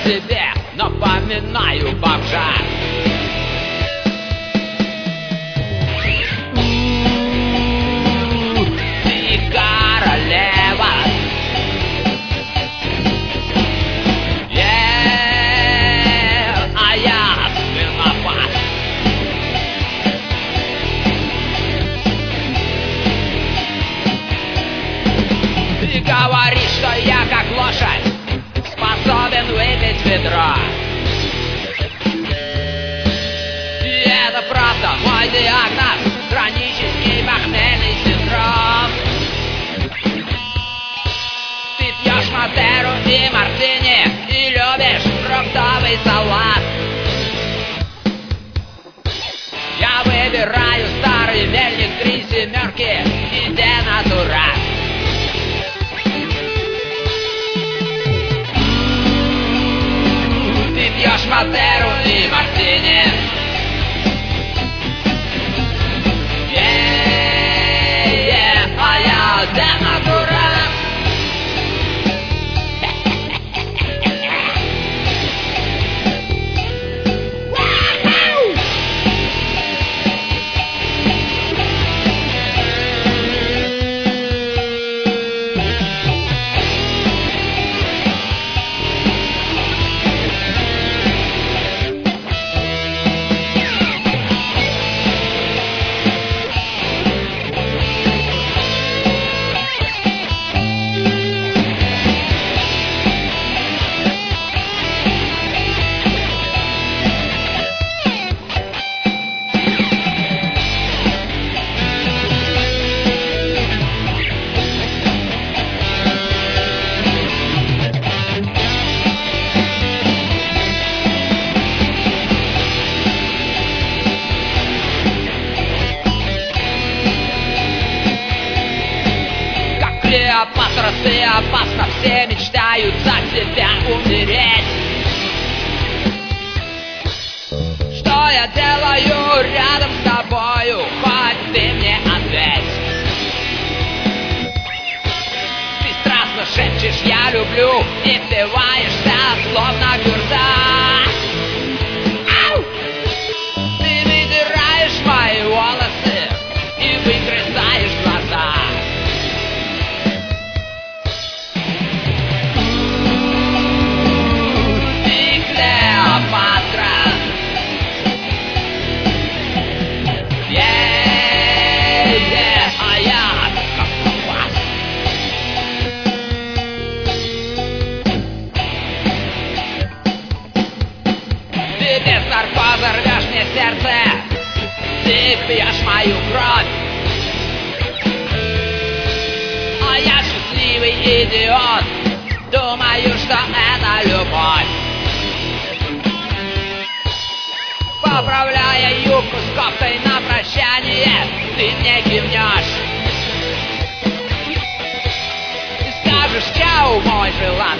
себе напоминаю бомжа. Ты королева, а я свинопад. Ты говоришь, что я как лошадь способен выпить ведро. И это просто мой диагноз, хронический похмельный синдром. Ты пьешь Мадеру и мартини и любишь фруктовый салат. Я выбираю старый мельник 3 семерки и денатурат. Ты пьешь Мадеру и мартини, а я денатурат. Клеопатра, ты опасна, все мечтают за тебя умереть. Что я делаю рядом с тобою, хоть ты мне ответь. Ты страстно шепчешь «я люблю» и впиваешься словно гюрза. Ты выдираешь мои волосы и выгрызаешь глаза. Разорвешь мне сердце, ты пьешь мою кровь, а я счастливый идиот, думаю, что это любовь. Поправляя юбку с кофтой на прощание, ты мне кивнешь. Ты скажешь «чау, мой желанный».